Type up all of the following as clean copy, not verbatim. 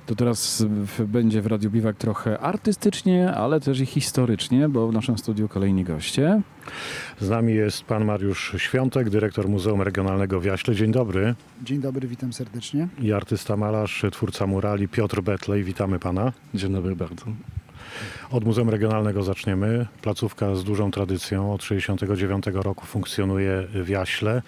To teraz będzie w Radiu Biwak trochę artystycznie, ale też i historycznie, bo w naszym studiu kolejni goście. Z nami jest pan Mariusz Świątek, dyrektor Muzeum Regionalnego w Jaśle. Dzień dobry. Dzień dobry, witam serdecznie. I artysta malarz, twórca murali Piotr Betlej. Witamy pana. Dzień dobry bardzo. Od Muzeum Regionalnego zaczniemy. Placówka z dużą tradycją. Od 1969 roku funkcjonuje w Jaśle.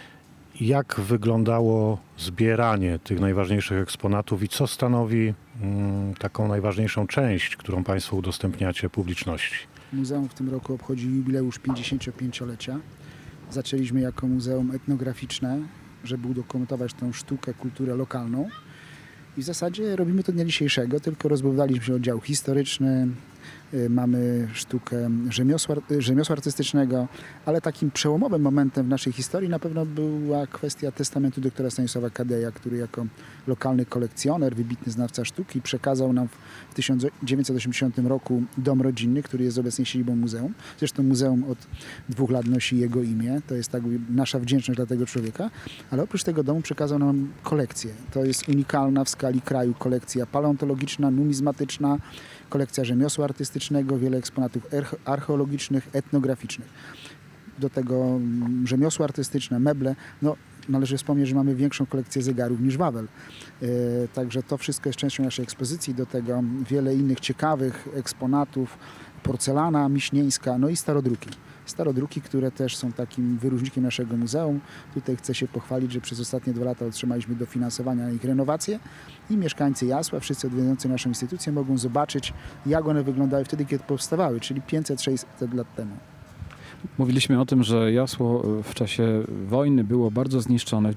Jak wyglądało zbieranie tych najważniejszych eksponatów i co stanowi taką najważniejszą część, którą państwo udostępniacie publiczności? Muzeum w tym roku obchodzi jubileusz 55-lecia. Zaczęliśmy jako muzeum etnograficzne, żeby udokumentować tę sztukę, kulturę lokalną. I w zasadzie robimy to dnia dzisiejszego, tylko rozbudowaliśmy oddział historyczny, mamy sztukę rzemiosła artystycznego, ale takim przełomowym momentem w naszej historii na pewno była kwestia testamentu doktora Stanisława Kadeja, który jako lokalny kolekcjoner, wybitny znawca sztuki przekazał nam w 1980 roku dom rodzinny, który jest obecnie siedzibą muzeum. Zresztą muzeum od 2 lat nosi jego imię, to jest tak nasza wdzięczność dla tego człowieka, ale oprócz tego domu przekazał nam kolekcję. To jest unikalna w skali kraju kolekcja paleontologiczna, numizmatyczna, kolekcja rzemiosła artystycznego, wiele eksponatów archeologicznych, etnograficznych. Do tego rzemiosło artystyczne, meble. No, należy wspomnieć, że mamy większą kolekcję zegarów niż Wawel. Także to wszystko jest częścią naszej ekspozycji. Do tego wiele innych ciekawych eksponatów, porcelana miśnieńska, no i starodruki. Starodruki, które też są takim wyróżnikiem naszego muzeum. Tutaj chcę się pochwalić, że przez ostatnie 2 lata otrzymaliśmy dofinansowania na ich renowację i mieszkańcy Jasła, wszyscy odwiedzający naszą instytucję mogą zobaczyć, jak one wyglądały wtedy, kiedy powstawały, czyli 500-600 lat temu. Mówiliśmy o tym, że Jasło w czasie wojny było bardzo zniszczone w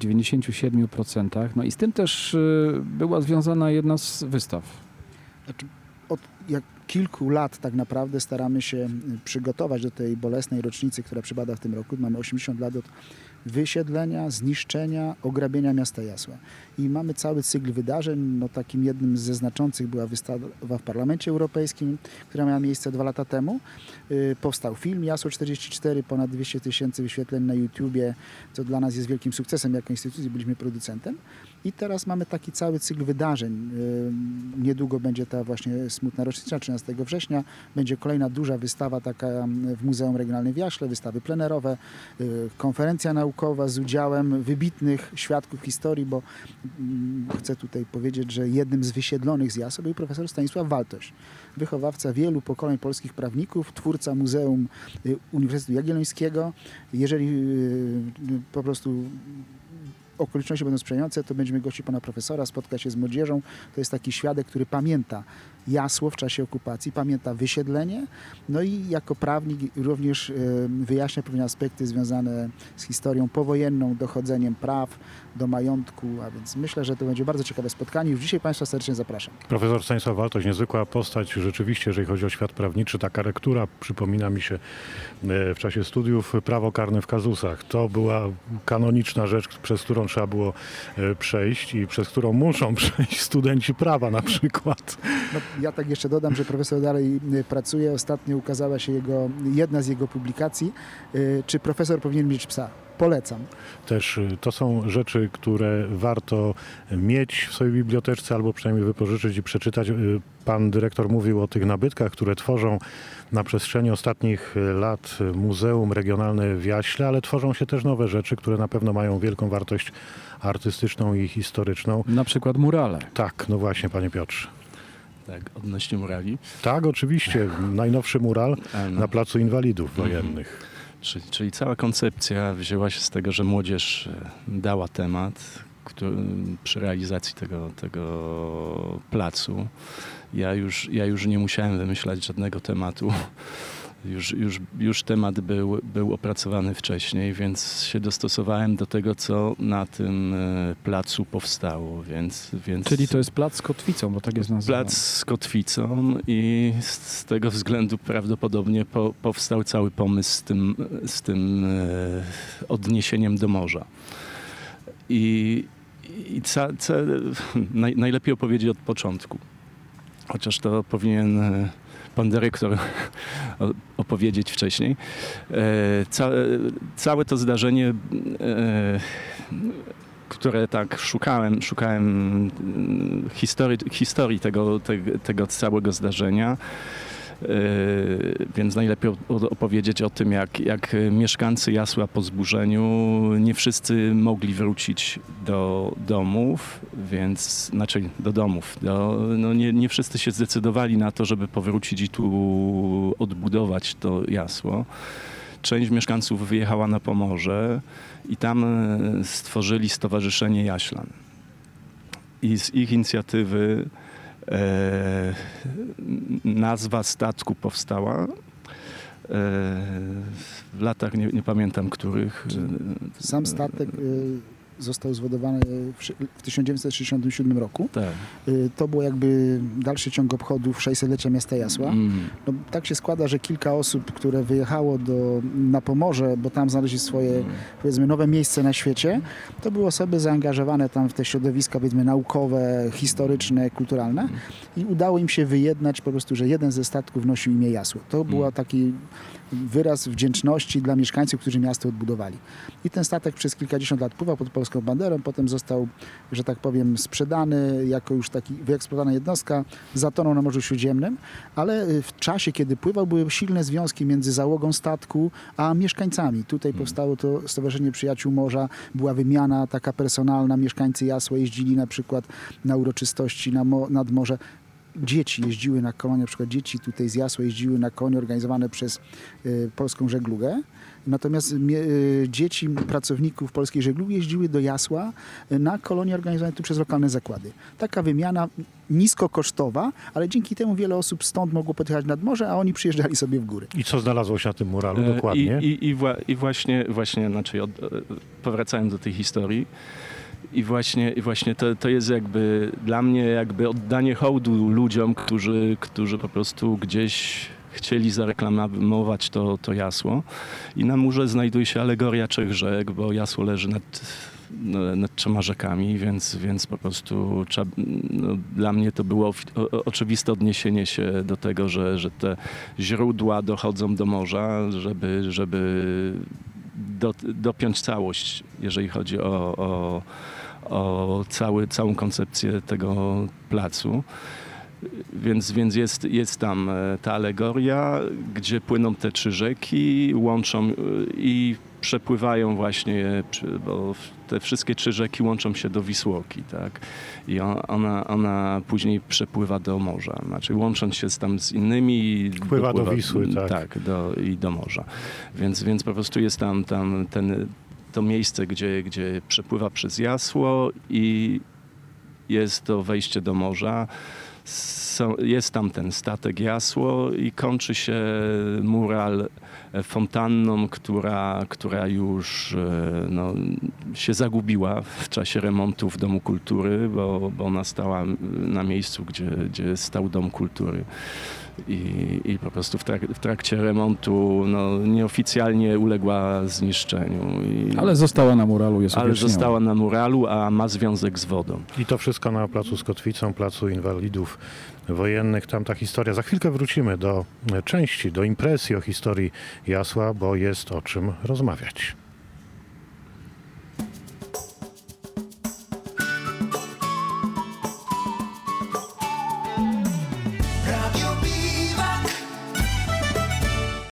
97%, no i z tym też była związana jedna z wystaw. Znaczy, od kilku lat tak naprawdę staramy się przygotować do tej bolesnej rocznicy, która przypada w tym roku. Mamy 80 lat od wysiedlenia, zniszczenia, ograbienia miasta Jasła. I mamy cały cykl wydarzeń. No, takim jednym ze znaczących była wystawa w Parlamencie Europejskim, która miała miejsce 2 lata temu. Powstał film Jasło 44, ponad 200 000 wyświetleń na YouTubie, co dla nas jest wielkim sukcesem jako instytucji, byliśmy producentem. I teraz mamy taki cały cykl wydarzeń. Niedługo będzie ta właśnie smutna rocznica, 13 września. Będzie kolejna duża wystawa taka w Muzeum Regionalnym w Jaśle, wystawy plenerowe, konferencja naukowa z udziałem wybitnych świadków historii, bo chcę tutaj powiedzieć, że jednym z wysiedlonych z Jasła był profesor Stanisław Waltoś, wychowawca wielu pokoleń polskich prawników, twórca Muzeum Uniwersytetu Jagiellońskiego. Jeżeli po prostu okoliczności będą sprzyjające, to będziemy gościć pana profesora, spotkać się z młodzieżą. To jest taki świadek, który pamięta Jasło w czasie okupacji, pamięta wysiedlenie, no i jako prawnik również wyjaśnia pewne aspekty związane z historią powojenną, dochodzeniem praw do majątku, a więc myślę, że to będzie bardzo ciekawe spotkanie. Już dzisiaj państwa serdecznie zapraszam. Profesor Stanisław Waltoś, niezwykła postać rzeczywiście, jeżeli chodzi o świat prawniczy. Taka lektura przypomina mi się w czasie studiów Prawo karne w kazusach. To była kanoniczna rzecz, przez którą trzeba było przejść i przez którą muszą przejść studenci prawa na przykład. No, ja tak jeszcze dodam, że profesor dalej pracuje. Ostatnio ukazała się jedna z jego publikacji. Czy profesor powinien mieć psa? Polecam. Też to są rzeczy, które warto mieć w swojej biblioteczce albo przynajmniej wypożyczyć i przeczytać. Pan dyrektor mówił o tych nabytkach, które tworzą na przestrzeni ostatnich lat Muzeum Regionalne w Jaśle, ale tworzą się też nowe rzeczy, które na pewno mają wielką wartość artystyczną i historyczną. Na przykład murale. Tak, no właśnie, panie Piotrze. Tak, odnośnie murali. Tak, oczywiście. Najnowszy mural na Placu Inwalidów Wojennych. Czyli cała koncepcja wzięła się z tego, że młodzież dała temat przy realizacji tego placu. Ja już nie musiałem wymyślać żadnego tematu. Już temat był opracowany wcześniej, więc się dostosowałem do tego, co na tym placu powstało. Więc Czyli to jest plac z kotwicą, bo tak jest nazywany. Plac z kotwicą i z tego względu prawdopodobnie powstał cały pomysł z tym odniesieniem do morza. Najlepiej opowiedzieć od początku. Chociaż to powinien pan dyrektor opowiedzieć Całe to zdarzenie które tak szukałem historii tego całego zdarzenia. Więc najlepiej opowiedzieć o tym, jak mieszkańcy Jasła po zburzeniu nie wszyscy mogli wrócić do domów, do domów. Nie wszyscy się zdecydowali na to, żeby powrócić i tu odbudować to Jasło. Część mieszkańców wyjechała na Pomorze i tam stworzyli Stowarzyszenie Jaślan. I z ich inicjatywy nazwa statku powstała w latach, nie pamiętam których. Sam statek został zwodowany w 1967 roku. Tak. To było jakby dalszy ciąg obchodów 600-lecia miasta Jasła. No, tak się składa, że kilka osób, które wyjechało na Pomorze, bo tam znaleźli swoje, powiedzmy, nowe miejsce na świecie, to były osoby zaangażowane tam w te środowiska, powiedzmy, naukowe, historyczne, kulturalne i udało im się wyjednać po prostu, że jeden ze statków nosił imię Jasło. To był taki wyraz wdzięczności dla mieszkańców, którzy miasto odbudowali. I ten statek przez kilkadziesiąt lat pływał pod polską banderą, potem został, że tak powiem, sprzedany jako już taki wyeksploatowana jednostka, zatonął na Morzu Śródziemnym, ale w czasie, kiedy pływał, były silne związki między załogą statku a mieszkańcami. Tutaj powstało to Stowarzyszenie Przyjaciół Morza, była wymiana taka personalna, mieszkańcy Jasła jeździli na przykład na uroczystości nad morze. Dzieci jeździły na kolonie, na przykład dzieci tutaj z Jasła jeździły na konie organizowane przez polską żeglugę. Natomiast dzieci pracowników polskiej żeglugi jeździły do Jasła na kolonie organizowane tu przez lokalne zakłady. Taka wymiana niskokosztowa, ale dzięki temu wiele osób stąd mogło podjechać nad morze, a oni przyjeżdżali sobie w góry. I co znalazło się na tym muralu dokładnie? I właśnie powracając do tej historii, I właśnie to jest jakby dla mnie jakby oddanie hołdu ludziom, którzy po prostu gdzieś chcieli zareklamować to jasło. I na murze znajduje się alegoria 3 rzek, bo jasło leży nad 3 rzekami, więc po prostu dla mnie to było oczywiste odniesienie się do tego, że te źródła dochodzą do morza, żeby dopiąć całość, jeżeli chodzi o całą koncepcję tego placu. Więc jest tam ta alegoria, gdzie płyną te 3 rzeki, łączą i przepływają właśnie, bo te wszystkie 3 rzeki łączą się do Wisłoki, tak? I ona później przepływa do morza, znaczy łącząc się tam z innymi... Wpływa do Wisły, tak. Tak, i do morza. Więc po prostu jest tam to miejsce, gdzie przepływa przez Jasło i jest to wejście do morza. Jest tam ten statek Jasło i kończy się mural fontanną, która już się zagubiła w czasie remontu w Domu Kultury, bo ona stała na miejscu, gdzie stał Dom Kultury. I po prostu w trakcie remontu nieoficjalnie uległa zniszczeniu. Ale została na muralu, jest Ale uwieczniona. została na muralu, a ma związek z wodą. I to wszystko na placu z Kotwicą, placu Inwalidów Wojennych. Tam ta historia. Za chwilkę wrócimy do części, do impresji o historii Jasła, bo jest o czym rozmawiać.